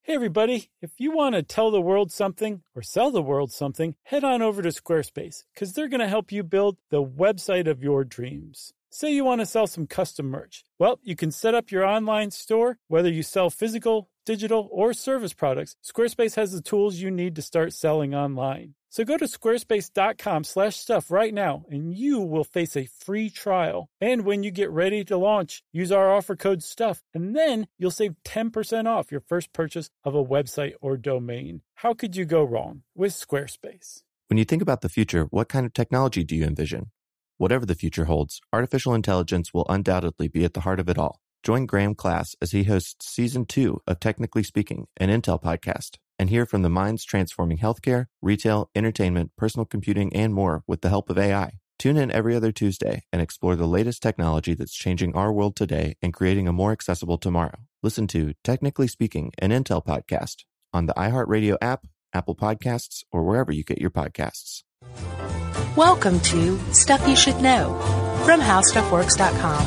Hey everybody, if you want to tell the world something or sell the world something, head on over to Squarespace because they're going to help you build the website of your dreams. Say you want to sell some custom merch. Well, you can set up your online store, whether you sell physical, digital, or service products. Squarespace has the tools you need to start selling online. So go to squarespace.com/stuff right now and you will face a free trial. And when you get ready to launch, use our offer code STUFF and then you'll save 10% off your first purchase of a website or domain. How could you go wrong with Squarespace? When you think about the future, what kind of technology do you envision? Whatever the future holds, artificial intelligence will undoubtedly be at the heart of it all. Join Graham Class as he hosts Season 2 of Technically Speaking, an Intel podcast, and hear from the minds transforming healthcare, retail, entertainment, personal computing, and more with the help of AI. Tune in every other Tuesday and explore the latest technology that's changing our world today and creating a more accessible tomorrow. Listen to Technically Speaking, an Intel podcast on the iHeartRadio app, Apple Podcasts, or wherever you get your podcasts. Welcome to Stuff You Should Know from HowStuffWorks.com.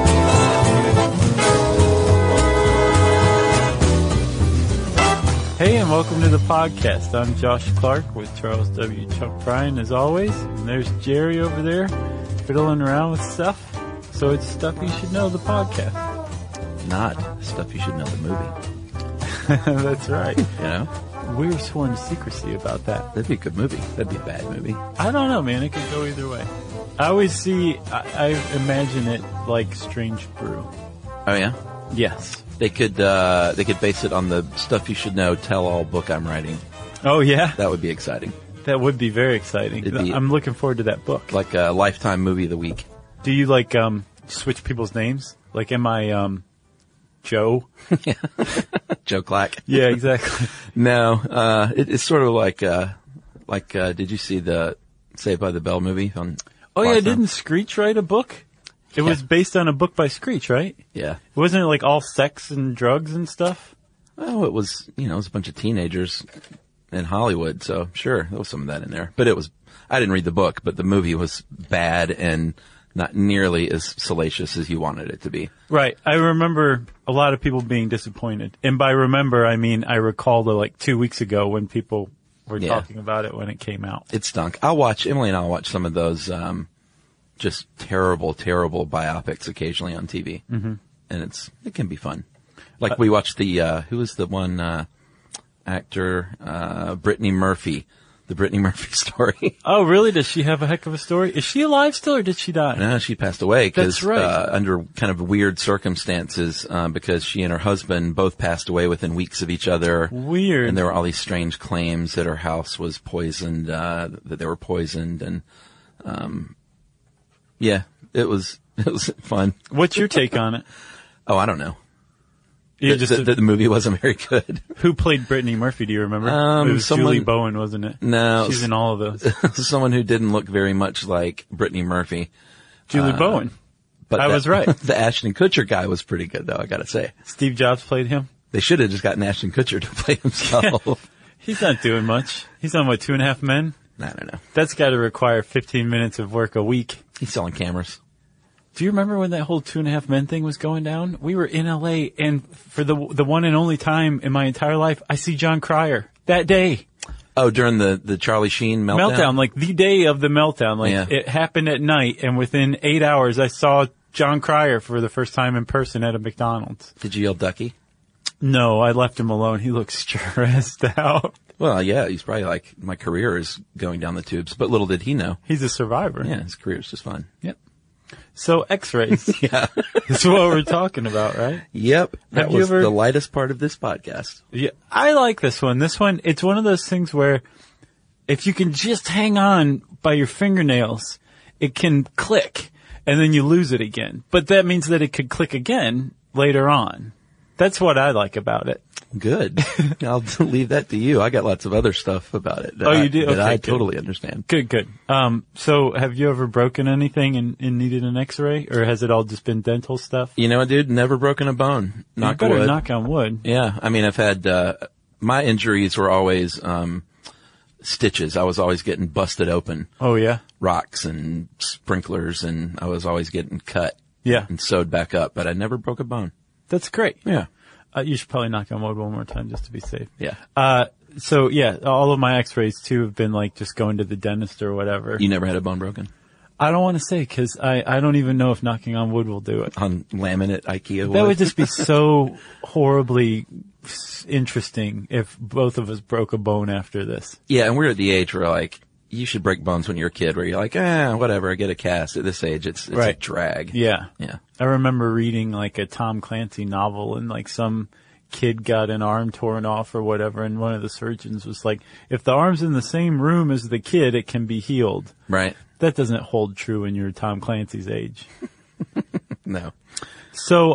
Hey, and welcome to the podcast. I'm Josh Clark with Charles W. Chuck Bryan, as always. And there's Jerry over there fiddling around with stuff. So it's Stuff You Should Know, the podcast. Not Stuff You Should Know, the movie. That's right. You know? We were sworn to secrecy about that. That'd be a good movie. That'd be a bad movie. I don't know, man. It could go either way. I always I imagine it like Strange Brew. Oh, yeah? Yes. They could base it on the Stuff You Should Know tell-all book I'm writing. Oh, yeah? That would be exciting. That would be very exciting. I'm looking forward to that book. Like a Lifetime movie of the week. Do you, switch people's names? Like, am I, Joe? Yeah. Joe Clack. Yeah, exactly. No, it's sort of like, did you see the Saved by the Bell movie on Oh, yeah, Lifetime? didn't Screech write a book? It was based on a book by Screech, right? Yeah. Wasn't it like all sex and drugs and stuff? Oh, it was, it was a bunch of teenagers in Hollywood, so sure, there was some of that in there. But I didn't read the book, but the movie was bad and not nearly as salacious as you wanted it to be. Right. I remember a lot of people being disappointed. And by remember, I mean I recall 2 weeks ago when people were talking about it when it came out. It stunk. Emily and I'll watch some of those just terrible, terrible biopics occasionally on TV. Mm-hmm. And it can be fun. Like we watched who was the one actor, Brittany Murphy. The Brittany Murphy story. Oh, really? Does she have a heck of a story? Is she alive still, or did she die? No, she passed away because That's right. Under kind of weird circumstances, because she and her husband both passed away within weeks of each other. Weird. And there were all these strange claims that her house was poisoned, that they were poisoned, and yeah, it was fun. What's your take on it? Oh, I don't know. The movie wasn't very good. Who played Brittany Murphy? Do you remember? It was Julie Bowen, wasn't it? No, she's in all of those. Someone who didn't look very much like Brittany Murphy. Julie Bowen. But I was right. The Ashton Kutcher guy was pretty good, though, I gotta say. Steve Jobs played him? They should have just gotten Ashton Kutcher to play himself. He's not doing much. He's on, 2.5 Men? I don't know. That's got to require 15 minutes of work a week. He's selling cameras. Do you remember when that whole 2.5 Men thing was going down? We were in LA, and for the one and only time in my entire life, I see John Cryer that day. Oh, during the Charlie Sheen meltdown? Meltdown, the day of the meltdown. It happened at night, and within 8 hours, I saw John Cryer for the first time in person at a McDonald's. Did you yell Ducky? No, I left him alone. He looked stressed out. Well, yeah, he's probably like, my career is going down the tubes, but little did he know. He's a survivor. Yeah, his career's just fine. Yep. So X-rays. Yeah. That's what we're talking about, right? Yep. That was the lightest part of this podcast. Yeah. I like this one. This one, it's one of those things where if you can just hang on by your fingernails, it can click and then you lose it again. But that means that it could click again later on. That's what I like about it. Good. I'll leave that to you. I got lots of other stuff about it. You do? That okay, I good. totally understand. Good. So have you ever broken anything and needed an X-ray, or has it all just been dental stuff? You know what, dude? Never broken a bone. Knock you better wood. knock on wood. Yeah. I mean, I've had, my injuries were always, stitches. I was always getting busted open. Oh, yeah? Rocks and sprinklers, and I was always getting cut. Yeah. And sewed back up, but I never broke a bone. That's great. Yeah. You should probably knock on wood one more time just to be safe. Yeah. So yeah, all of my x-rays too have been like just going to the dentist or whatever. You never had a bone broken? I don't want to say because I don't even know if knocking on wood will do it. On laminate IKEA wood? That would just be so horribly interesting if both of us broke a bone after this. Yeah, and we're at the age where like, you should break bones when you're a kid where you're like, whatever, I get a cast. At this age, it's Right. a drag. Yeah. Yeah. I remember reading like a Tom Clancy novel and like some kid got an arm torn off or whatever, and one of the surgeons was like, if the arm's in the same room as the kid, it can be healed. Right. That doesn't hold true when you're Tom Clancy's age. No. So,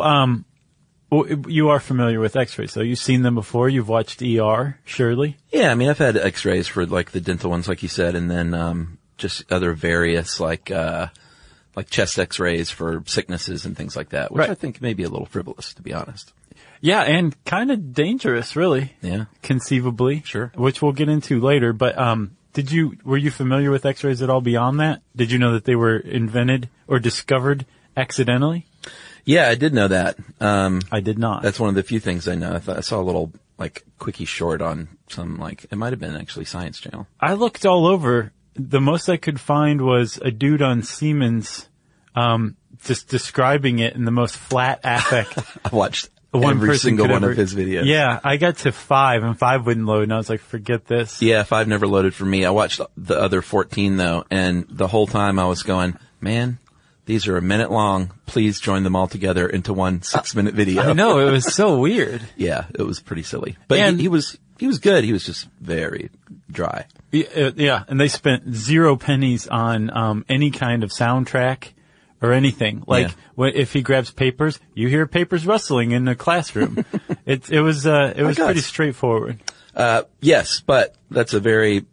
you are familiar with x-rays, so you've seen them before, you've watched ER, surely? Yeah, I mean, I've had x-rays for like the dental ones, like you said, and then, just other various like chest x-rays for sicknesses and things like that, which Right. I think may be a little frivolous, to be honest. Yeah, and kind of dangerous, really. Yeah. Conceivably. Sure. Which we'll get into later, but, were you familiar with x-rays at all beyond that? Did you know that they were invented or discovered accidentally? Yeah, I did know that. I did not. That's one of the few things I know. I saw a little like quickie short on some like, it might have been actually Science Channel. I looked all over. The most I could find was a dude on Siemens, just describing it in the most flat affect. I watched One every person single could one ever- of his videos. Yeah, I got to 5 and 5 wouldn't load and I was like, forget this. Yeah, 5 never loaded for me. I watched the other 14 though, and the whole time I was going, man, these are a minute long. Please join them all together into one 6-minute video. I know, it was so weird. Yeah, it was pretty silly. But And- he was good. He was just very dry. Yeah, and they spent 0 pennies on any kind of soundtrack or anything. Like, if he grabs papers, you hear papers rustling in the classroom. It was pretty straightforward. Yes, but that's a very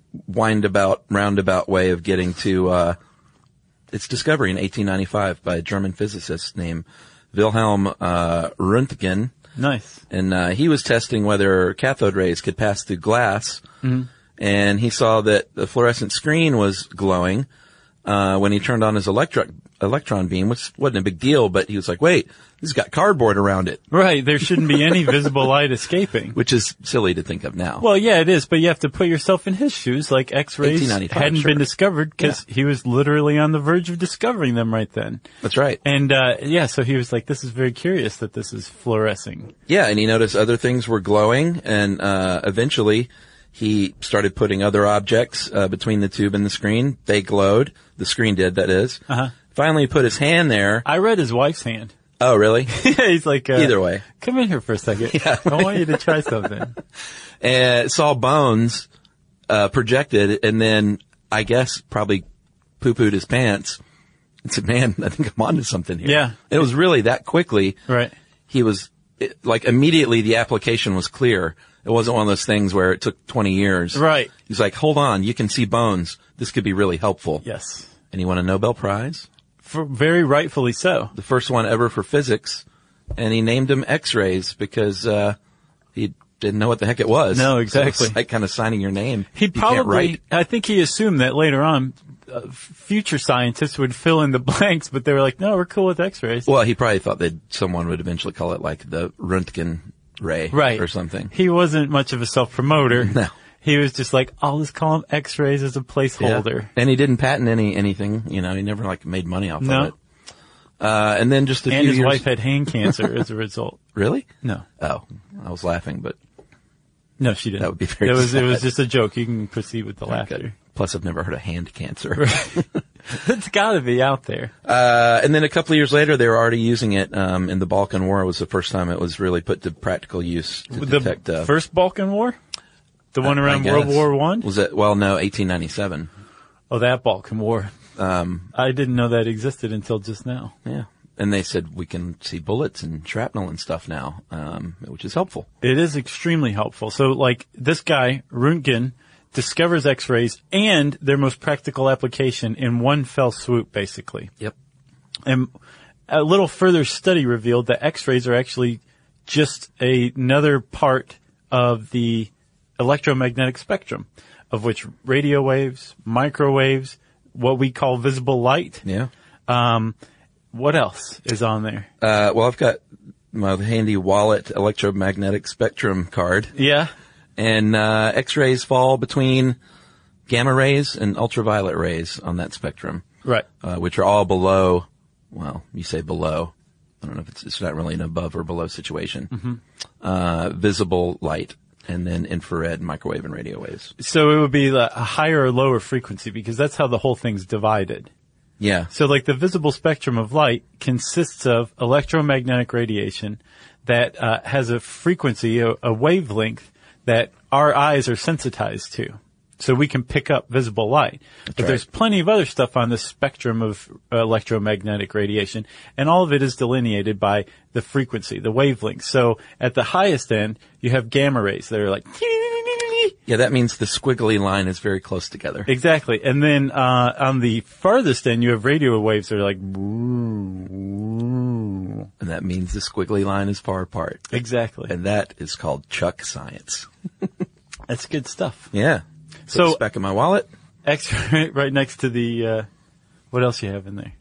roundabout way of getting to, its discovery in 1895 by a German physicist named Wilhelm Röntgen. Nice. And he was testing whether cathode rays could pass through glass. Mm-hmm. And he saw that the fluorescent screen was glowing when he turned on his electron beam, which wasn't a big deal, but he was like, wait, this has got cardboard around it. Right, there shouldn't be any visible light escaping. Which is silly to think of now. Well, yeah, it is, but you have to put yourself in his shoes, like X-rays 1895, hadn't sure. been discovered because he was literally on the verge of discovering them right then. That's right. And, so he was like, this is very curious that this is fluorescing. Yeah, and he noticed other things were glowing, and eventually he started putting other objects between the tube and the screen. They glowed. The screen did, that is. Uh-huh. Finally, he put his hand there. I read his wife's hand. Oh, really? He's like, Either way. come in here for a second. Yeah. I want you to try something. And saw bones projected, and then I guess probably poo-pooed his pants and said, man, I think I'm onto something here. Yeah. It was really that quickly. Right. He was, immediately the application was clear. It wasn't one of those things where it took 20 years. Right. He's like, hold on, you can see bones. This could be really helpful. Yes. And he won a Nobel Prize, Very rightfully so. the first one ever for physics, and he named them X-rays because he didn't know what the heck it was. No, exactly. So it's like kind of signing your name. He You can't probably, write. I think he assumed that later on, future scientists would fill in the blanks, but they were like, no, we're cool with X-rays. Well, he probably thought that someone would eventually call it like the Röntgen ray Right. or something. He wasn't much of a self-promoter. No. He was just like, I'll just call them X-rays as a placeholder. And he didn't patent anything, he never made money off No. of it. And then just a And few his years. wife had hand cancer as a result. Really? No. Oh, I was laughing, but No, she didn't. That would be very It was sad. just a joke. You can proceed with the laughter. good. Plus I've never heard of hand cancer. It's gotta be out there. And then a couple of years later, they were already using it, in the Balkan War was the first time it was really put to practical use to detect, The first Balkan War? The one around I World guess. War I? Was it, well, no, 1897. Oh, that Balkan War. I didn't know that existed until just now. Yeah. And they said we can see bullets and shrapnel and stuff now, which is helpful. It is extremely helpful. So, like, this guy, Röntgen, discovers X-rays and their most practical application in one fell swoop, basically. Yep. And a little further study revealed that X-rays are actually just another part of the electromagnetic spectrum, of which radio waves, microwaves, what we call visible light. Yeah. What else is on there? Well, I've got my handy wallet electromagnetic spectrum card. Yeah. And X-rays fall between gamma rays and ultraviolet rays on that spectrum. Right. Which are all below, well, you say below. I don't know if it's not really an above or below situation. Visible light, and then infrared, microwave, and radio waves. So it would be a higher or lower frequency because that's how the whole thing's divided. Yeah. So like the visible spectrum of light consists of electromagnetic radiation that has a frequency, a wavelength that our eyes are sensitized to. So we can pick up visible light. But right. There's plenty of other stuff on the spectrum of electromagnetic radiation, and all of it is delineated by the frequency, the wavelength. So at the highest end, you have gamma rays that are like... Yeah, that means the squiggly line is very close together. Exactly. And then on the farthest end, you have radio waves that are like... And that means the squiggly line is far apart. Exactly. And that is called Chuck science. That's good stuff. Yeah. So it's back in my wallet. X-ray right next to the, what else you have in there?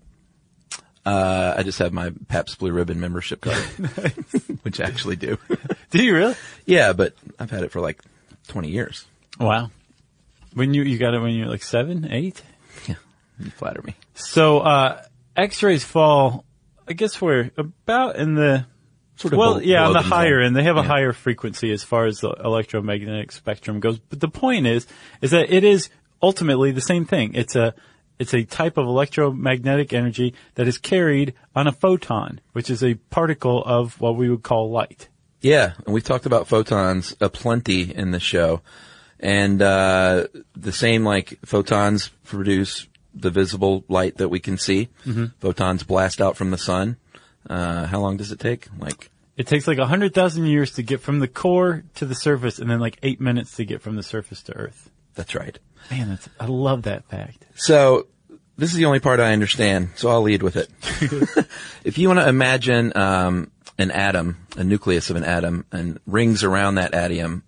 I just have my Pabst Blue Ribbon membership card, which I actually do. Do you really? Yeah, but I've had it for like 20 years. Wow. When you got it when you were like 7, 8? Yeah, you flatter me. So, X-rays fall, I guess we're about in the, Sort of well, yeah, on the them higher down. end. They have a Yeah. higher frequency as far as the electromagnetic spectrum goes. But the point is that it is ultimately the same thing. It's a type of electromagnetic energy that is carried on a photon, which is a particle of what we would call light. Yeah, and we've talked about photons aplenty in the show. And the same like photons produce the visible light that we can see. Mm-hmm. Photons blast out from the sun. How long does it take? It takes like 100,000 years to get from the core to the surface, and then like 8 minutes to get from the surface to Earth. That's right. Man, I love that fact. So this is the only part I understand, so I'll lead with it. If you want to imagine an atom, a nucleus of an atom, and rings around that atom?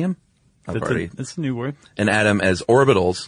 That's a new word. An atom as orbitals.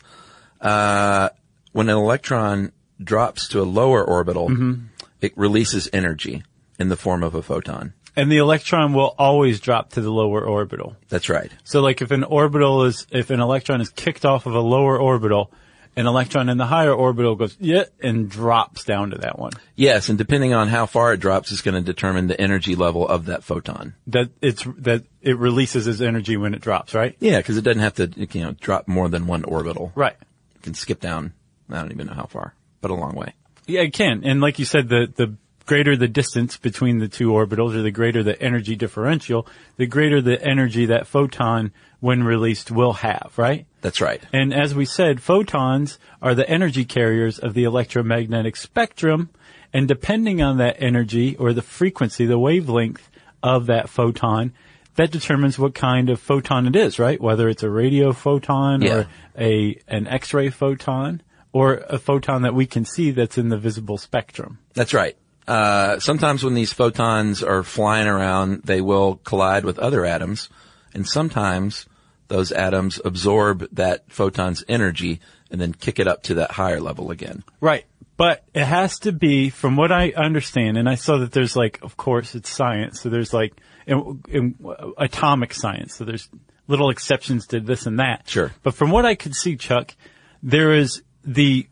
When an electron drops to a lower orbital, it releases energy in the form of a photon. And the electron will always drop to the lower orbital. That's right. So like if an electron is kicked off of a lower orbital, an electron in the higher orbital goes, and drops down to that one. Yes, and depending on how far it drops is going to determine the energy level of that photon. That it releases its energy when it drops, right? Yeah, because it doesn't have to, drop more than one orbital. Right. It can skip down, I don't even know how far, but a long way. Yeah, it can. And like you said, the greater the distance between the two orbitals, or the greater the energy differential, the greater the energy that photon, when released, will have, right? That's right. And as we said, photons are the energy carriers of the electromagnetic spectrum, and depending on that energy, or the frequency, the wavelength of that photon, that determines what kind of photon it is, right? Whether it's a radio photon, or an X-ray photon, or a photon that we can see that's in the visible spectrum. That's right. Sometimes when these photons are flying around, they will collide with other atoms, and sometimes those atoms absorb that photon's energy and then kick it up to that higher level again. Right. But it has to be, from what I understand, and I saw that there's of course it's science, so there's in atomic science, so there's little exceptions to this and that. Sure. But from what I could see, Chuck, there is the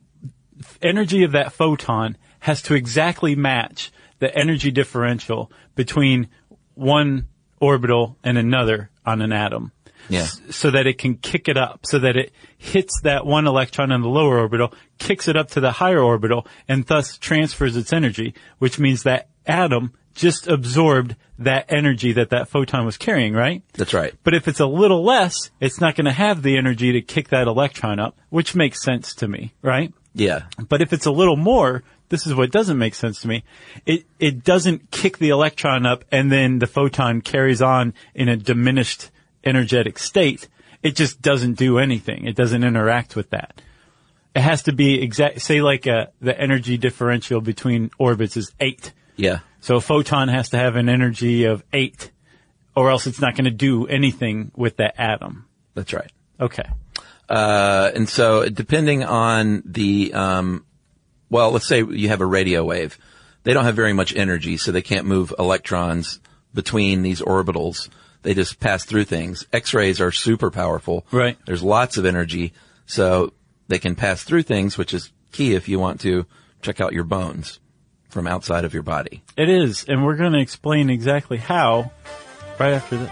energy of that photon has to exactly match the energy differential between one orbital and another on an atom. Yeah. So that it can kick it up, so that it hits that one electron in the lower orbital, kicks it up to the higher orbital, and thus transfers its energy, which means that atom just absorbed that energy that photon was carrying, right? That's right. But if it's a little less, it's not going to have the energy to kick that electron up, which makes sense to me, right? Yeah. But if it's a little more, this is what doesn't make sense to me. It doesn't kick the electron up and then the photon carries on in a diminished energetic state. It just doesn't do anything. It doesn't interact with that. It has to be exact, say the energy differential between orbits is 8. Yeah. So a photon has to have an energy of 8, or else it's not going to do anything with that atom. That's right. Okay. And so depending on the, let's say you have a radio wave they don't have very much energy, so they can't move electrons between these orbitals. They just pass through things. X-rays are super powerful. Right. There's lots of energy, so they can pass through things, which is key if you want to check out your bones from outside of your body. It is, and we're going to explain exactly how right after this.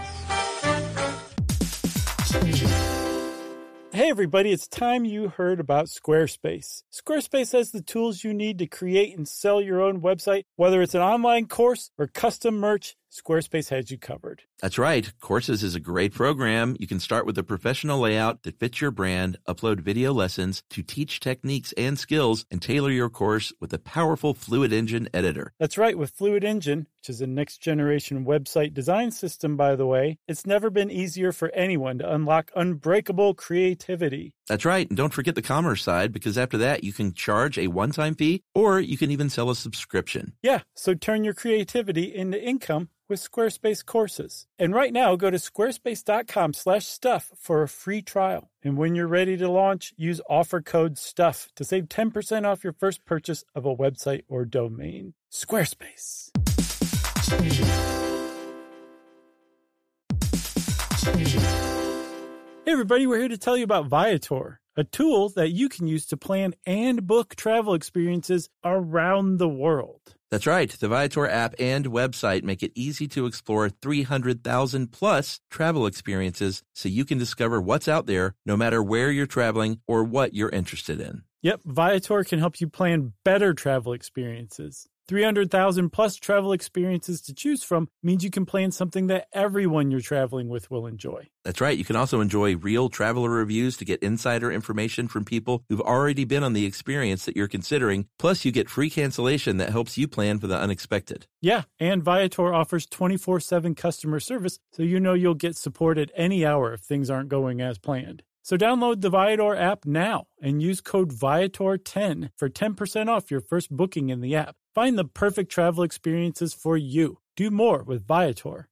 Hey everybody, it's time you heard about Squarespace. Squarespace has the tools you need to create and sell your own website. Whether it's an online course or custom merch, Squarespace has you covered. That's right. Courses is a great program. You can start with a professional layout that fits your brand, upload video lessons to teach techniques and skills, and tailor your course with a powerful Fluid Engine editor. That's right. With Fluid Engine, which is a next-generation website design system, by the way, it's never been easier for anyone to unlock unbreakable creativity. That's right. And don't forget the commerce side, because after that, you can charge a one-time fee, or you can even sell a subscription. Yeah, so turn your creativity into income with Squarespace courses. And right now, go to squarespace.com/stuff for a free trial. And when you're ready to launch, use offer code STUFF to save 10% off your first purchase of a website or domain. Squarespace. Hey everybody, we're here to tell you about Viator, a tool that you can use to plan and book travel experiences around the world. That's right. The Viator app and website make it easy to explore 300,000 plus travel experiences so you can discover what's out there no matter where you're traveling or what you're interested in. Yep, Viator can help you plan better travel experiences. 300,000 plus travel experiences to choose from means you can plan something that everyone you're traveling with will enjoy. That's right. You can also enjoy real traveler reviews to get insider information from people who've already been on the experience that you're considering. Plus, you get free cancellation that helps you plan for the unexpected. Yeah, and Viator offers 24/7 customer service, so you know you'll get support at any hour if things aren't going as planned. So download the Viator app now and use code Viator10 for 10% off your first booking in the app. Find the perfect travel experiences for you. Do more with Viator.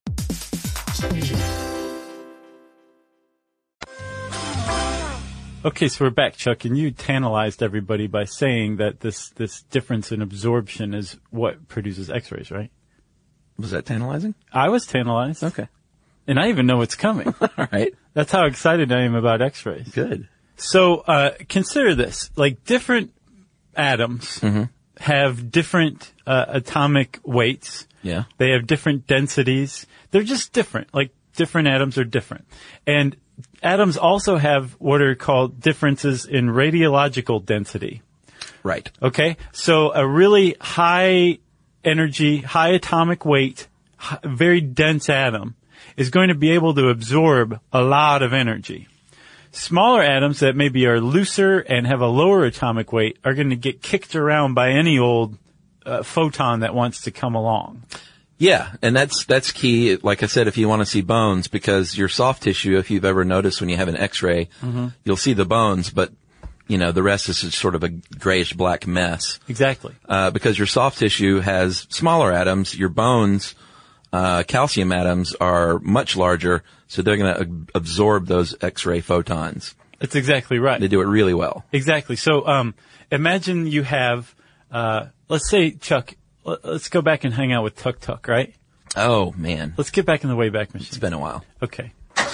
Okay, so we're back, Chuck, and you tantalized everybody by saying that this difference in absorption is what produces X-rays, right? Was that tantalizing? I was tantalized. Okay. And I even know what's coming. All right. That's how excited I am about X-rays. Good. So consider this. Like, different atoms have different atomic weights. Yeah. They have different densities. They're just different. Like, different atoms are different. And atoms also have what are called differences in radiological density. Right. Okay? So a really high energy, high atomic weight, very dense atom is going to be able to absorb a lot of energy. Smaller atoms that maybe are looser and have a lower atomic weight are going to get kicked around by any old photon that wants to come along. Yeah, and that's key. Like I said, if you want to see bones, because your soft tissue, if you've ever noticed when you have an X-ray, you'll see the bones, but you know the rest is just sort of a grayish black mess. Exactly. Because your soft tissue has smaller atoms, your bones, calcium atoms are much larger, so they're going to absorb those X-ray photons. That's exactly right. They do it really well. Exactly. So imagine you have, let's say, Chuck, let's go back and hang out with Tuk Tuk, right? Oh, man. Let's get back in the Wayback Machine. It's been a while. Okay.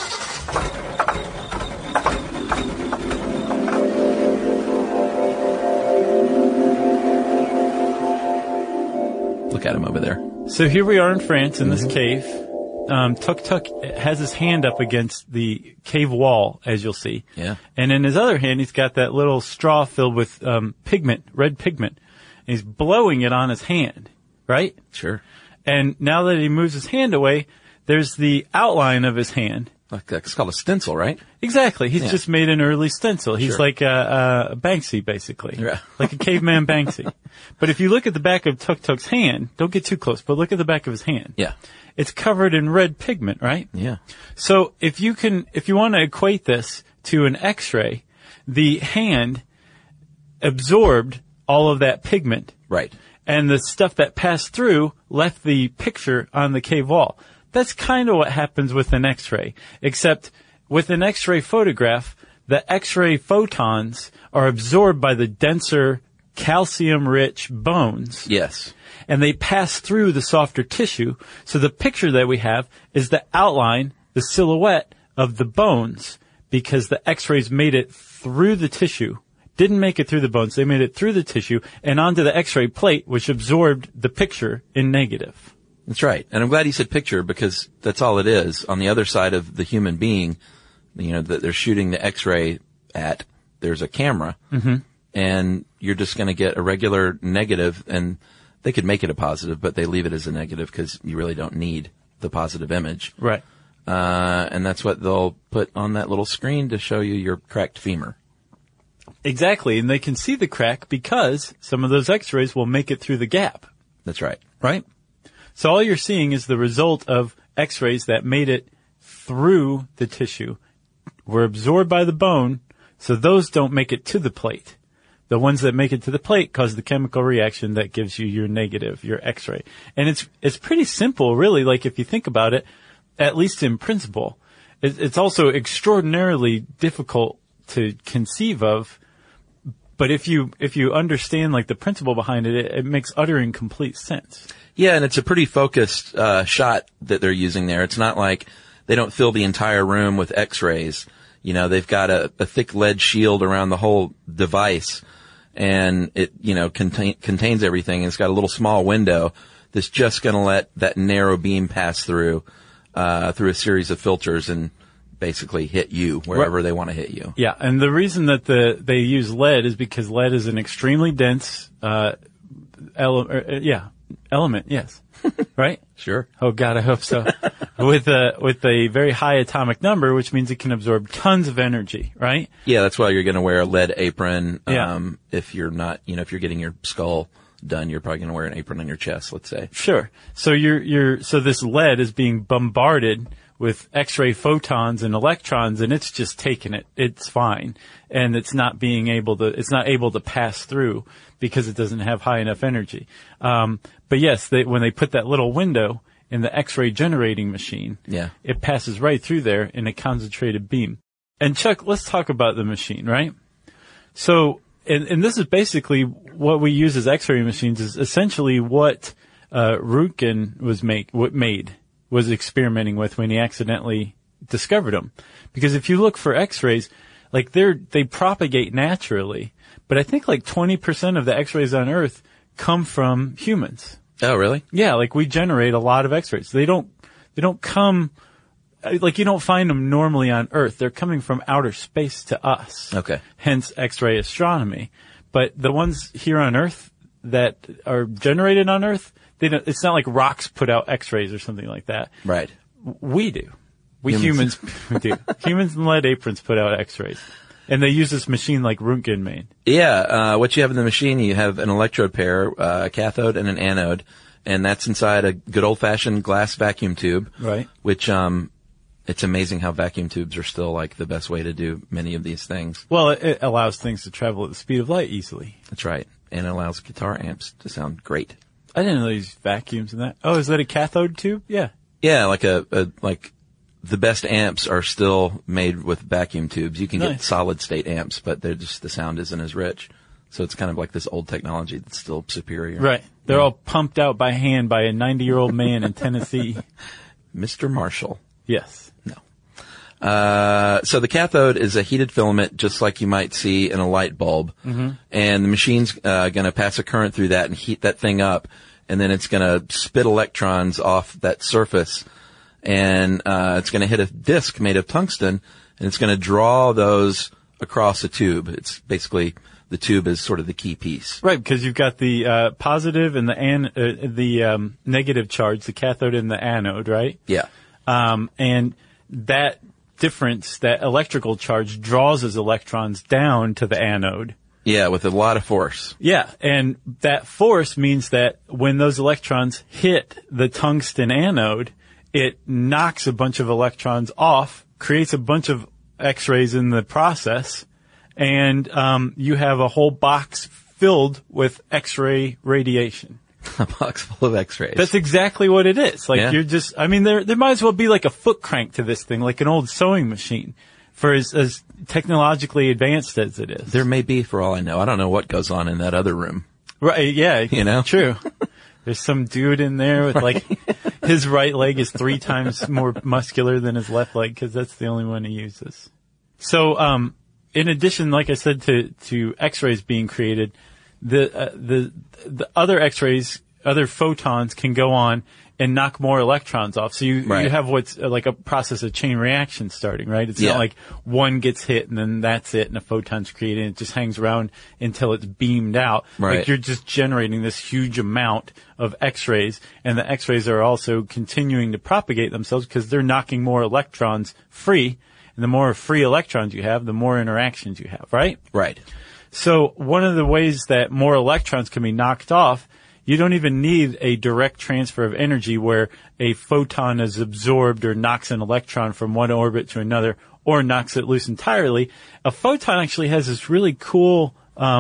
Look at him over there. So here we are in France in this cave. Tuk Tuk has his hand up against the cave wall, as you'll see. Yeah. And in his other hand, he's got that little straw filled with pigment, red pigment. And he's blowing it on his hand, right? Sure. And now that he moves his hand away, there's the outline of his hand. Like it's called a stencil, right? Exactly. He's just made an early stencil. He's Sure. like a Banksy, basically. Yeah. Like a caveman Banksy. But if you look at the back of Tuk Tuk's hand, don't get too close, but look at the back of his hand. Yeah. It's covered in red pigment, right? Yeah. So if you want to equate this to an X-ray, the hand absorbed all of that pigment. Right. And the stuff that passed through left the picture on the cave wall. That's kind of what happens with an X-ray, except with an X-ray photograph, the X-ray photons are absorbed by the denser calcium-rich bones. Yes. And they pass through the softer tissue. So the picture that we have is the outline, the silhouette of the bones, because the x-rays made it through the tissue. Didn't make it through the bones. They made it through the tissue and onto the x-ray plate, which absorbed the picture in negative. That's right. And I'm glad you said picture, because that's all it is. On the other side of the human being, that they're shooting the x-ray at, there's a camera. Mm-hmm. And you're just going to get a regular negative, and they could make it a positive, but they leave it as a negative because you really don't need the positive image. Right. And that's what they'll put on that little screen to show you your cracked femur. Exactly. And they can see the crack because some of those x-rays will make it through the gap. That's right. Right? So all you're seeing is the result of x-rays that made it through the tissue, were absorbed by the bone, so those don't make it to the plate. The ones that make it to the plate cause the chemical reaction that gives you your negative, your x-ray. And it's pretty simple, really, like if you think about it, at least in principle. It's also extraordinarily difficult to conceive of, but if you understand like the principle behind it, it makes utter and complete sense. Yeah, and it's a pretty focused shot that they're using there. It's not like they don't fill the entire room with x-rays. They've got a thick lead shield around the whole device, and it, contains everything. And it's got a little small window that's just going to let that narrow beam pass through a series of filters and basically hit you wherever they want to hit you. Yeah, and the reason that they use lead is because lead is an extremely dense element, yes. Right? Sure. Oh God, I hope so. with a very high atomic number, which means it can absorb tons of energy, right? Yeah, that's why you're going to wear a lead apron. Yeah. If you're not, if you're getting your skull done, you're probably going to wear an apron on your chest, let's say. Sure. So so this lead is being bombarded with X-ray photons and electrons, and it's just taking it. It's fine. And it's not able to pass through because it doesn't have high enough energy. But yes, when they put that little window in the X-ray generating machine, yeah, it passes right through there in a concentrated beam. And Chuck, let's talk about the machine, right? So, and this is basically what we use as X-ray machines is essentially what Röntgen was experimenting with when he accidentally discovered them. Because if you look for X-rays, like they propagate naturally, but I think like 20% of the X-rays on Earth come from humans. Oh, really? Yeah, like we generate a lot of X-rays. They don't come, like you don't find them normally on Earth. They're coming from outer space to us. Okay. Hence X-ray astronomy. But the ones here on Earth that are generated on Earth, it's not like rocks put out X-rays or something like that. Right. We do. Humans do. Humans in lead aprons put out X-rays. And they use this machine like Röntgen made. Yeah, what you have in the machine, you have an electrode pair, a cathode and an anode, and that's inside a good old-fashioned glass vacuum tube. Right. Which, it's amazing how vacuum tubes are still like the best way to do many of these things. Well, it allows things to travel at the speed of light easily. That's right. And it allows guitar amps to sound great. I didn't know they used vacuums in that. Oh, is that a cathode tube? Yeah. Yeah, like the best amps are still made with vacuum tubes. You can get solid state amps, but the sound isn't as rich. So it's kind of like this old technology that's still superior. Right. They're all pumped out by hand by a 90-year-old man in Tennessee. Mr. Marshall. Yes. No. So the cathode is a heated filament just like you might see in a light bulb. Mm-hmm. And the machine's going to pass a current through that and heat that thing up. And then it's going to spit electrons off that surface. And it's going to hit a disc made of tungsten, and it's going to draw those across a tube. It's basically the tube is sort of the key piece, right? Because you've got the positive and the negative charge, the cathode and the anode, right? Yeah. And that difference, that electrical charge, draws those electrons down to the anode. Yeah, with a lot of force. Yeah, and that force means that when those electrons hit the tungsten anode, it knocks a bunch of electrons off, creates a bunch of X-rays in the process, and you have a whole box filled with X-ray radiation. A box full of X-rays. That's exactly what it is. Like you're just, there might as well be like a foot crank to this thing, like an old sewing machine. for as technologically advanced as it is. There may be, for all I know. I don't know what goes on in that other room. Right, yeah. You know? True. There's some dude in there with like, his right leg is 3 times more muscular than his left leg because that's the only one he uses. So, in addition, like I said, to X-rays being created, the other X-rays, other photons can go on and knock more electrons off. So you have what's like a process of chain reaction starting, right? It's not like one gets hit and then that's it and a photon's created and it just hangs around until it's beamed out. Right. Like you're just generating this huge amount of X-rays, and the X-rays are also continuing to propagate themselves because they're knocking more electrons free. And the more free electrons you have, the more interactions you have, right? Right. So one of the ways that more electrons can be knocked off, you don't even need a direct transfer of energy where a photon is absorbed or knocks an electron from one orbit to another or knocks it loose entirely. A photon actually has this really cool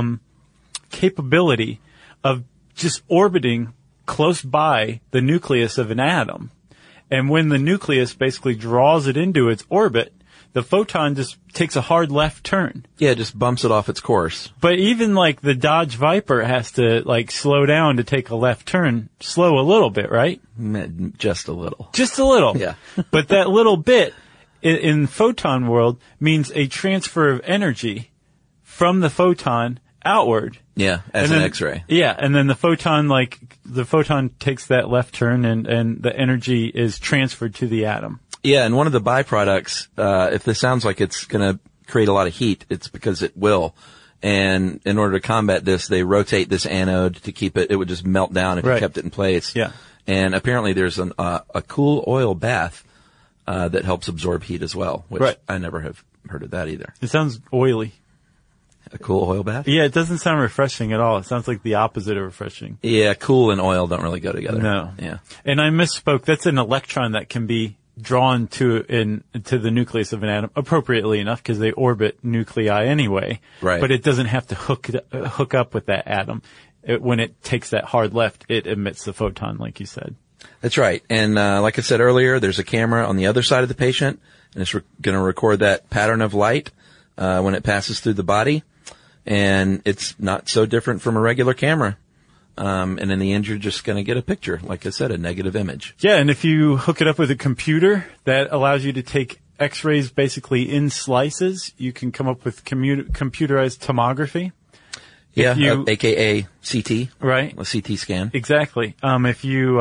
capability of just orbiting close by the nucleus of an atom. And when the nucleus basically draws it into its orbit, the photon just takes a hard left turn. Yeah, it just bumps it off its course. But even like the Dodge Viper has to like slow down to take a left turn, slow a little bit, right? Just a little. Just a little. Yeah. But that little bit in photon world means a transfer of energy from the photon outward. Yeah, as an X-ray. Yeah, and then the photon takes that left turn and the energy is transferred to the atom. Yeah, and one of the byproducts, if this sounds like it's going to create a lot of heat, it's because it will. And in order to combat this, they rotate this anode to keep it would just melt down if you kept it in place. Yeah. And apparently there's a cool oil bath that helps absorb heat as well, which I never have heard of that either. It sounds oily. A cool oil bath? Yeah, it doesn't sound refreshing at all. It sounds like the opposite of refreshing. Yeah, cool and oil don't really go together. No. Yeah. And I misspoke. That's an electron that can be drawn to the nucleus of an atom appropriately enough because they orbit nuclei anyway. Right. But it doesn't have to hook up with that atom. When it takes that hard left, it emits the photon, like you said. That's right. And like I said earlier, there's a camera on the other side of the patient, and it's going to record that pattern of light when it passes through the body. And it's not so different from a regular camera. And in the end, you're just going to get a picture, like I said, a negative image. Yeah, and if you hook it up with a computer, that allows you to take X-rays basically in slices. You can come up with computerized tomography. Yeah, aka CT. Right. A CT scan. Exactly. If you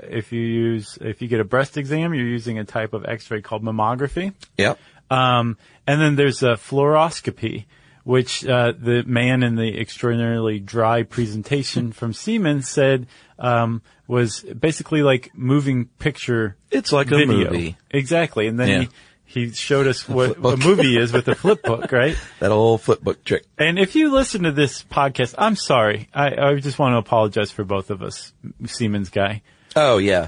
get a breast exam, you're using a type of X-ray called mammography. Yep. And then there's a fluoroscopy, which the man in the extraordinarily dry presentation from Siemens said was basically like moving picture. It's like video. a movie. Exactly. And then he showed us what a movie is with a flip book, right? That old flip book trick. And if you listen to this podcast, I'm sorry. I just want to apologize for both of us, Siemens guy. Oh, yeah.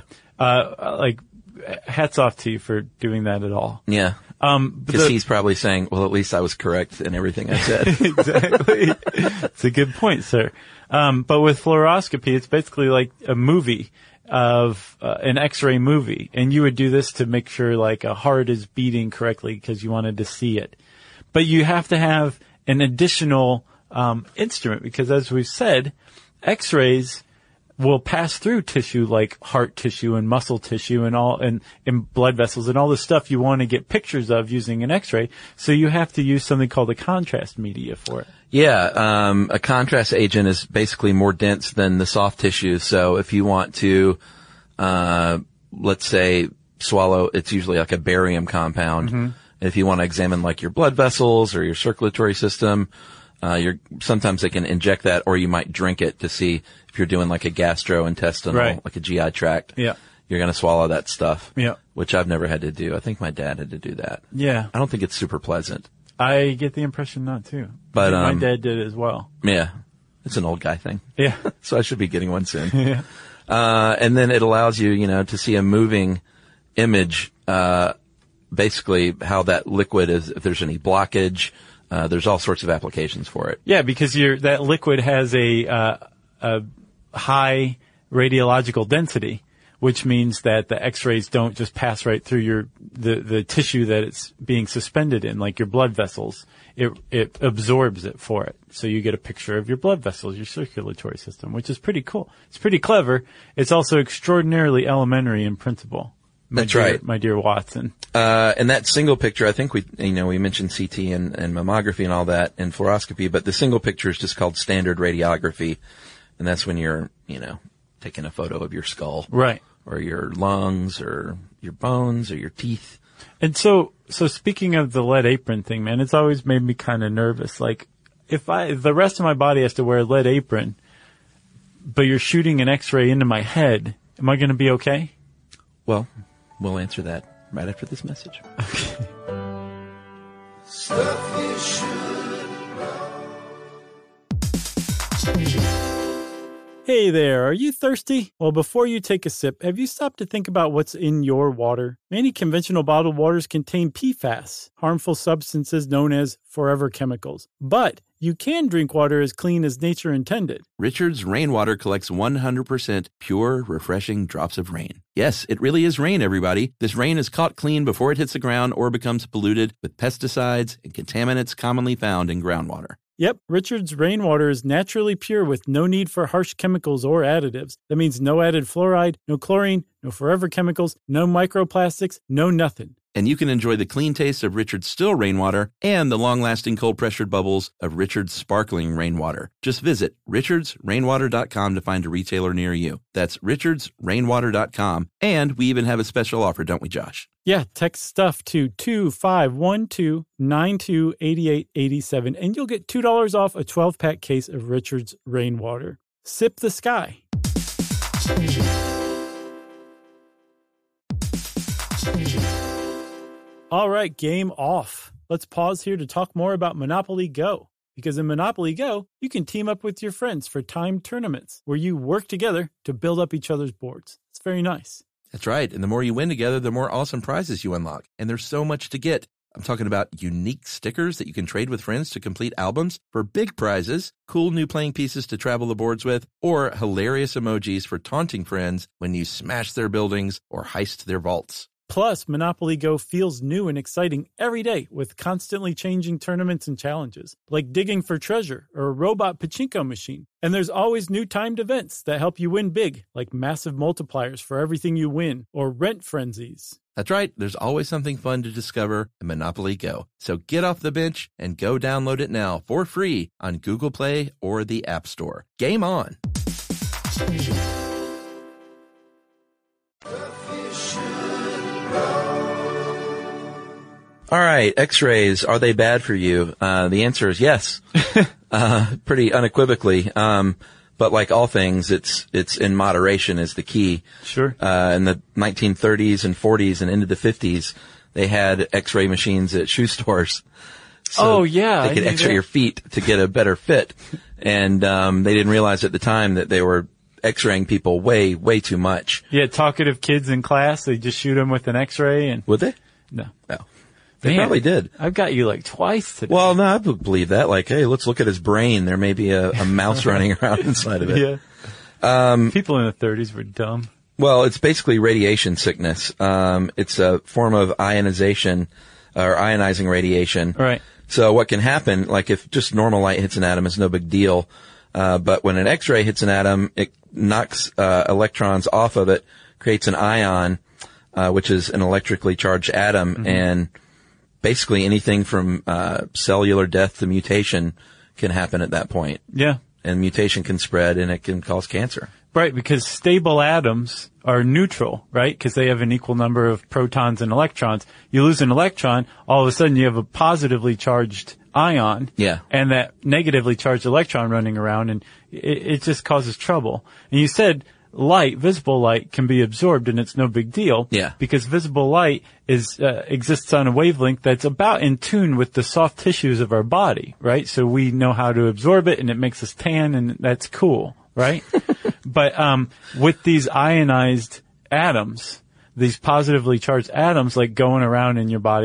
Hats off to you for doing that at all. Yeah. Because he's probably saying, well, at least I was correct in everything I said. Exactly. It's a good point, sir. But with fluoroscopy, it's basically like a movie of an X-ray movie. And you would do this to make sure like a heart is beating correctly because you wanted to see it. But you have to have an additional instrument because as we've said, X-rays will pass through tissue like heart tissue and muscle tissue and blood vessels and all the stuff you want to get pictures of using an X-ray. So you have to use something called a contrast media for it. Yeah, a contrast agent is basically more dense than the soft tissue. So if you want to, let's say swallow, it's usually like a barium compound. Mm-hmm. If you want to examine like your blood vessels or your circulatory system, sometimes they can inject that or you might drink it to see if you're doing like a gastrointestinal, like a GI tract. Yeah. You're going to swallow that stuff. Yeah. Which I've never had to do. I think my dad had to do that. Yeah. I don't think it's super pleasant. I get the impression not too. But my dad did it as well. Yeah. It's an old guy thing. Yeah. So I should be getting one soon. Yeah. And then it allows you, to see a moving image, basically how that liquid is, if there's any blockage. There's all sorts of applications for it. Yeah, because that liquid has a high radiological density, which means that the X-rays don't just pass right through the tissue that it's being suspended in, like your blood vessels. It absorbs it for it. So you get a picture of your blood vessels, your circulatory system, which is pretty cool. It's pretty clever. It's also extraordinarily elementary in principle. Right. My dear Watson. And that single picture, I think we mentioned CT and mammography and all that and fluoroscopy, but the single picture is just called standard radiography. And that's when you're, taking a photo of your skull. Right. Or your lungs or your bones or your teeth. And so speaking of the lead apron thing, man, it's always made me kind of nervous. Like, if the rest of my body has to wear a lead apron, but you're shooting an X-ray into my head, am I going to be okay? Well, we'll answer that right after this message. Okay. Stuff you should know. Hey there, are you thirsty? Well, before you take a sip, have you stopped to think about what's in your water? Many conventional bottled waters contain PFAS, harmful substances known as forever chemicals. But you can drink water as clean as nature intended. Richard's Rainwater collects 100% pure, refreshing drops of rain. Yes, it really is rain, everybody. This rain is caught clean before it hits the ground or becomes polluted with pesticides and contaminants commonly found in groundwater. Yep, Richard's Rainwater is naturally pure with no need for harsh chemicals or additives. That means no added fluoride, no chlorine, no forever chemicals, no microplastics, no nothing. And you can enjoy the clean taste of Richard's still rainwater and the long-lasting cold-pressured bubbles of Richard's sparkling rainwater. Just visit richardsrainwater.com to find a retailer near you. That's richardsrainwater.com. And we even have a special offer, don't we, Josh? Yeah, text stuff to 2512928887 and you'll get $2 off a 12-pack case of Richard's Rainwater. Sip the sky. All right, game off. Let's pause here to talk more about Monopoly Go. Because in Monopoly Go, you can team up with your friends for timed tournaments where you work together to build up each other's boards. It's very nice. That's right. And the more you win together, the more awesome prizes you unlock. And there's so much to get. I'm talking about unique stickers that you can trade with friends to complete albums for big prizes, cool new playing pieces to travel the boards with, or hilarious emojis for taunting friends when you smash their buildings or heist their vaults. Plus, Monopoly Go feels new and exciting every day with constantly changing tournaments and challenges, like digging for treasure or a robot pachinko machine. And there's always new timed events that help you win big, like massive multipliers for everything you win or rent frenzies. That's right. There's always something fun to discover in Monopoly Go. So get off the bench and go download it now for free on Google Play or the App Store. Game on! All right, X-rays, are they bad for you? The answer is yes. Pretty unequivocally. But like all things, it's in moderation is the key. Sure. In the 1930s and 40s and into the 50s, they had X-ray machines at shoe stores. So they could X-ray your feet to get a better fit. And, they didn't realize at the time that they were X-raying people way, way too much. Yeah, talkative kids in class, they just shoot them with an X-ray and... Would they? No. No. They probably did. I've got you like twice today. Well, no, I believe that. Like, hey, let's look at his brain. There may be a mouse running around inside of it. Yeah. People in the 30s were dumb. Well, it's basically radiation sickness. It's a form of ionization or ionizing radiation. Right. So what can happen, like if just normal light hits an atom, it's no big deal. But when an X-ray hits an atom, it knocks electrons off of it, creates an ion, which is an electrically charged atom, and basically anything from cellular death to mutation can happen at that point. Yeah. And mutation can spread and it can cause cancer. Right, because stable atoms are neutral, right? Because they have an equal number of protons and electrons. You lose an electron, all of a sudden you have a positively charged ion. Yeah. And that negatively charged electron running around, and it just causes trouble. And you said light, visible light, can be absorbed and it's no big deal. Yeah. Because visible light exists on a wavelength that's about in tune with the soft tissues of our body, right? So we know how to absorb it and it makes us tan and that's cool, right? But, with these ionized atoms, these positively charged atoms like going around in your body,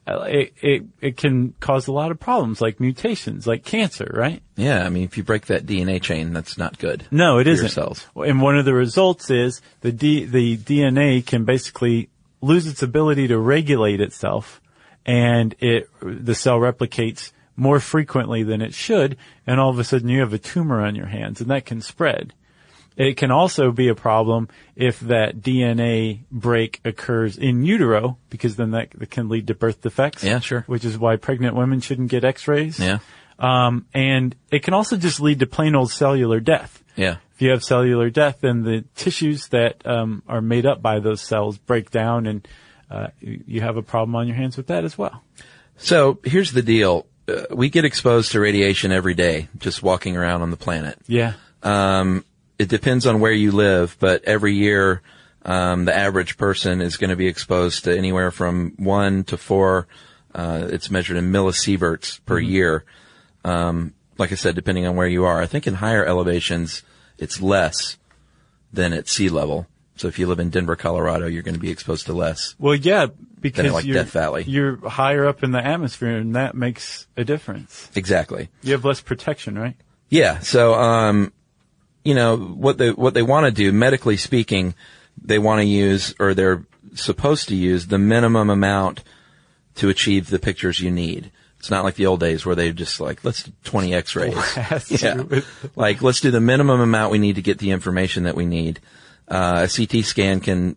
it can cause a lot of problems, like mutations, like cancer, right? Yeah, I mean, if you break that DNA chain, that's not good. No, it for isn't. Your cells. And one of the results is the DNA can basically lose its ability to regulate itself, and the cell replicates more frequently than it should, and all of a sudden you have a tumor on your hands, and that can spread. It can also be a problem if that DNA break occurs in utero, because then that can lead to birth defects. Yeah, sure. Which is why pregnant women shouldn't get x-rays. Yeah. And it can also just lead to plain old cellular death. Yeah. If you have cellular death, then the tissues that are made up by those cells break down, and you have a problem on your hands with that as well. So here's the deal. We get exposed to radiation every day, just walking around on the planet. Yeah. It depends on where you live, but every year, the average person is going to be exposed to anywhere from 1 to 4, it's measured in millisieverts per year. Like I said, depending on where you are. I think in higher elevations, it's less than at sea level. So if you live in Denver, Colorado, you're going to be exposed to less. Well, yeah, because like Death Valley. You're higher up in the atmosphere, and that makes a difference. Exactly. You have less protection, right? Yeah. So, what they want to do, medically speaking, they want to use, or they're supposed to use, the minimum amount to achieve the pictures you need. It's not like the old days where they just like, let's do 20 x-rays. Yeah. Like, let's do the minimum amount we need to get the information that we need. A CT scan can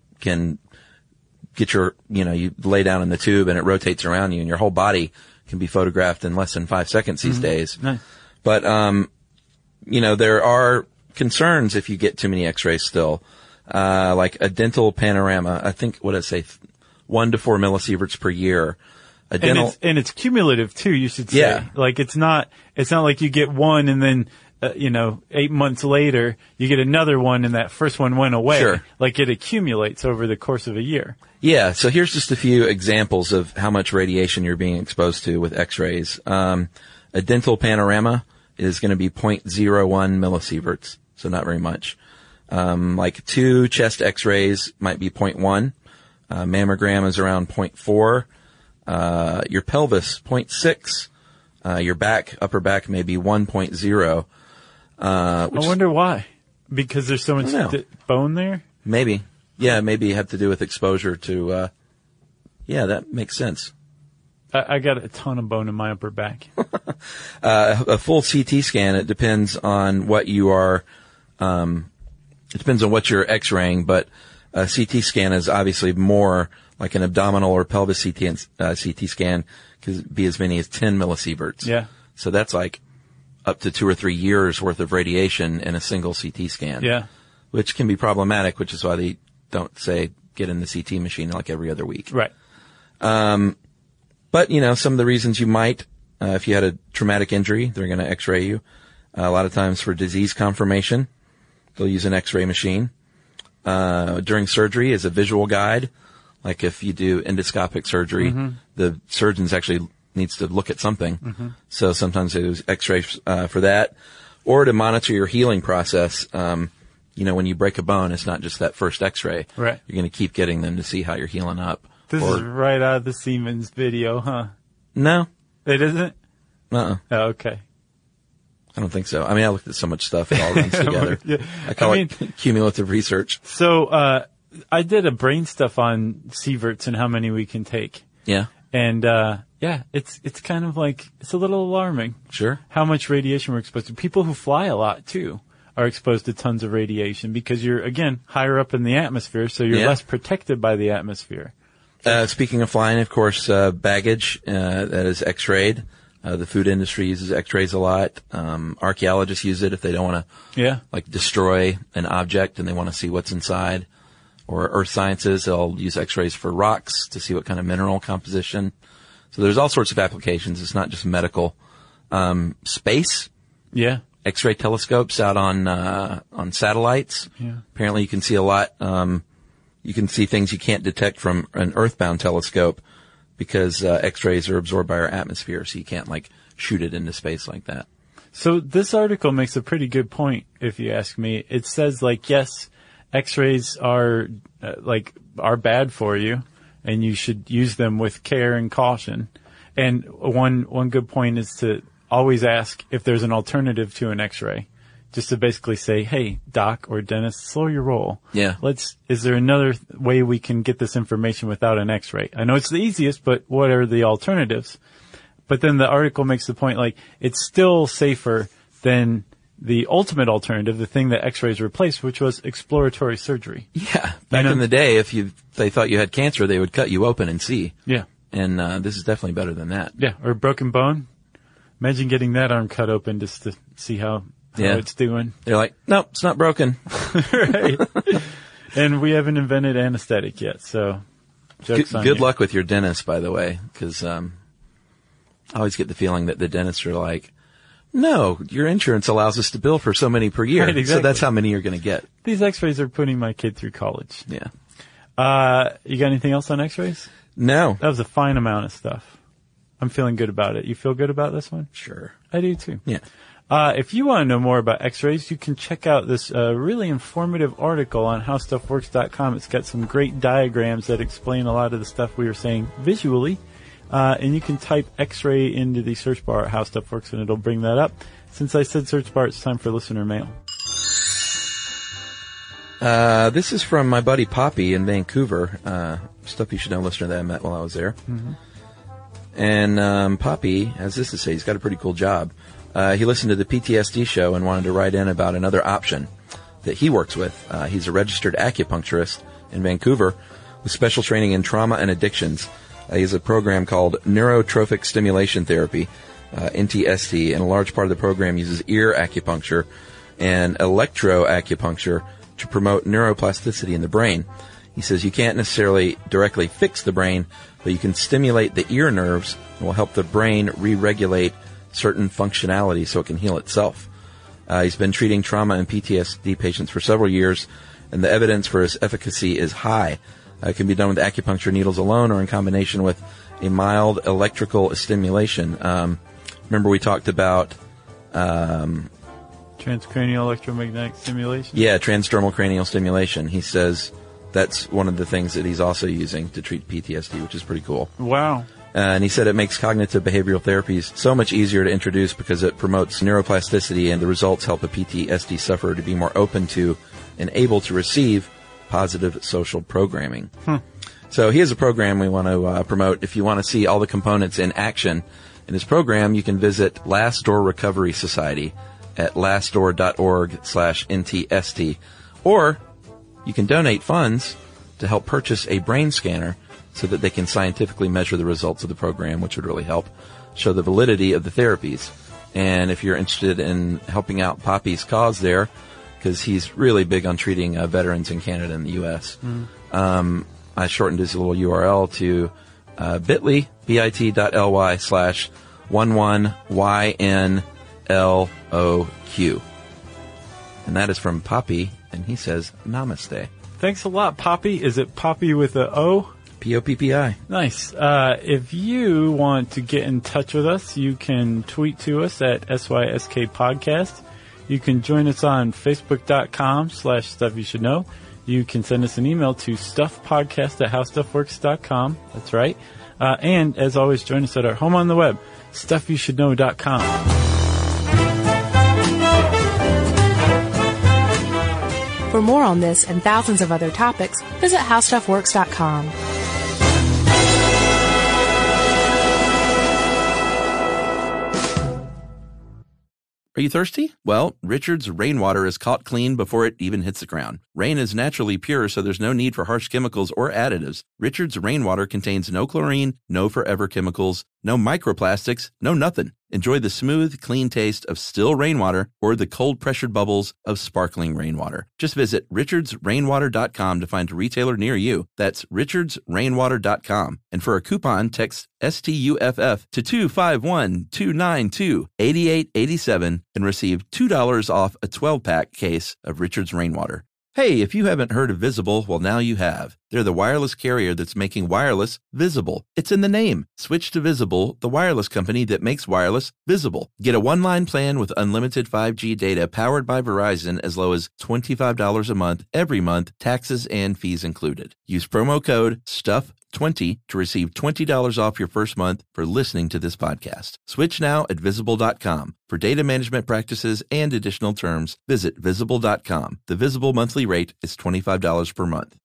get you lay down in the tube and it rotates around you, and your whole body can be photographed in less than 5 seconds these days. Nice. But, there are concerns if you get too many x-rays still. Like a dental panorama, I think, 1 to 4 millisieverts per year. And it's cumulative too, you should say. Yeah. Like it's not like you get one and then, 8 months later you get another one and that first one went away. Sure. Like it accumulates over the course of a year. Yeah. So here's just a few examples of how much radiation you're being exposed to with x-rays. A dental panorama is going to be 0.01 millisieverts. So not very much. Like 2 chest x-rays might be 0.1. Mammogram is around 0.4. Your pelvis, 0.6. Your upper back may be 1.0. I wonder why. Because there's so much bone there? Maybe. Yeah, maybe have to do with exposure to, that makes sense. I got a ton of bone in my upper back. A full CT scan, it depends on what you are, it depends on what you're x-raying, but a CT scan is obviously more like an abdominal or pelvis CT scan could be as many as 10 millisieverts. Yeah. So that's like up to 2 or 3 years worth of radiation in a single CT scan. Yeah. Which can be problematic, which is why they don't say get in the CT machine like every other week. Right. But, some of the reasons you might, if you had a traumatic injury, they're going to x-ray you. A lot of times for disease confirmation, they'll use an x-ray machine. During surgery as a visual guide, like if you do endoscopic surgery, the surgeons actually needs to look at something. So sometimes they use x-rays, for that. Or to monitor your healing process. When you break a bone, it's not just that first x-ray. Right. You're going to keep getting them to see how you're healing up. This is right out of the Siemens video, huh? No. It isn't? Uh-uh. Oh, okay. I don't think so. I mean, I looked at so much stuff. It all runs together. Yeah. I call it cumulative research. So, I did a brain stuff on sieverts and how many we can take. Yeah. And, it's kind of like, it's a little alarming. Sure. How much radiation we're exposed to. People who fly a lot, too, are exposed to tons of radiation because you're, again, higher up in the atmosphere, so you're less protected by the atmosphere. Speaking of flying, of course, baggage, that is x-rayed. The food industry uses x-rays a lot. Archaeologists use it if they don't want to, destroy an object and they want to see what's inside. Or earth sciences, they'll use x-rays for rocks to see what kind of mineral composition. So there's all sorts of applications. It's not just medical. Space. Yeah. X-ray telescopes out on satellites. Yeah. Apparently you can see a lot, you can see things you can't detect from an earthbound telescope because x-rays are absorbed by our atmosphere, so you can't shoot it into space like that. So this article makes a pretty good point, if you ask me. It says yes, x-rays are bad for you and you should use them with care and caution. And one good point is to always ask if there's an alternative to an X-ray. Just to basically say, hey, doc or dentist, slow your roll. Yeah. Is there another way we can get this information without an X-ray? I know it's the easiest, but what are the alternatives? But then the article makes the point, like, it's still safer than the ultimate alternative, the thing that X-rays replaced, which was exploratory surgery. Yeah. Back in the day, if they thought you had cancer, they would cut you open and see. Yeah. And this is definitely better than that. Yeah. Or broken bone. Imagine getting that arm cut open just to see how it's doing. They're like, nope, it's not broken. Right. And we haven't invented anesthetic yet, so joke's on you. Good luck with your dentist, by the way, because I always get the feeling that the dentists are like, no, your insurance allows us to bill for so many per year. Right, exactly. So that's how many you're going to get. These X-rays are putting my kid through college. Yeah. You got anything else on X-rays? No. That was a fine amount of stuff. I'm feeling good about it. You feel good about this one? Sure. I do too. Yeah. If you want to know more about X-rays, you can check out this really informative article on HowStuffWorks.com. It's got some great diagrams that explain a lot of the stuff we were saying visually. And you can type X-ray into the search bar at How Stuff Works, and it'll bring that up. Since I said search bar, it's time for listener mail. This is from my buddy Poppy in Vancouver. Stuff you should know, listener that I met while I was there. Mm-hmm. And Poppy has this to say. He's got a pretty cool job. He listened to the PTSD show and wanted to write in about another option that he works with. He's a registered acupuncturist in Vancouver with special training in trauma and addictions. He has a program called Neurotrophic Stimulation Therapy, NTST, and a large part of the program uses ear acupuncture and electroacupuncture to promote neuroplasticity in the brain. He says you can't necessarily directly fix the brain, but you can stimulate the ear nerves and will help the brain re-regulate certain functionality so it can heal itself. He's been treating trauma and PTSD patients for several years, and the evidence for his efficacy is high. It can be done with acupuncture needles alone or in combination with a mild electrical stimulation. Remember we talked about transcranial electromagnetic stimulation? Yeah, transdermal cranial stimulation. He says that's one of the things that he's also using to treat PTSD, which is pretty cool. Wow. And he said it makes cognitive behavioral therapies so much easier to introduce because it promotes neuroplasticity, and the results help a PTSD sufferer to be more open to and able to receive positive social programming. So he has a program we want to promote. If you want to see all the components in action in his program, you can visit Last Door Recovery Society at lastdoor.org/NTST, or you can donate funds to help purchase a brain scanner so that they can scientifically measure the results of the program, which would really help show the validity of the therapies. And if you're interested in helping out Poppy's cause there, because he's really big on treating veterans in Canada and the U.S., I shortened his little URL to bit.ly/11YNLOQ. And that is from Poppy, and he says, Namaste. Thanks a lot, Poppy. Is it Poppy with a O? Poppi. Nice. If you want to get in touch with us, you can tweet to us at SYSK Podcast. You can join us on Facebook.com/Stuff You Should Know. You can send us an email to stuffpodcast@howstuffworks.com. That's right. And as always, join us at our home on the web, stuffyoushouldknow.com. For more on this and thousands of other topics, visit howstuffworks.com. Are you thirsty? Well, Richard's rainwater is caught clean before it even hits the ground. Rain is naturally pure, so there's no need for harsh chemicals or additives. Richard's rainwater contains no chlorine, no forever chemicals, no microplastics, no nothing. Enjoy the smooth, clean taste of still rainwater or the cold-pressured bubbles of sparkling rainwater. Just visit richardsrainwater.com to find a retailer near you. That's richardsrainwater.com. And for a coupon, text STUFF to 251-292-8887 and receive $2 off a 12-pack case of Richard's Rainwater. Hey, if you haven't heard of Visible, well, now you have. They're the wireless carrier that's making wireless visible. It's in the name. Switch to Visible, the wireless company that makes wireless visible. Get a one-line plan with unlimited 5G data powered by Verizon as low as $25 a month, every month, taxes and fees included. Use promo code STUFF20 20 to receive $20 off your first month for listening to this podcast. Switch now at Visible.com. For data management practices and additional terms, visit Visible.com. The Visible monthly rate is $25 per month.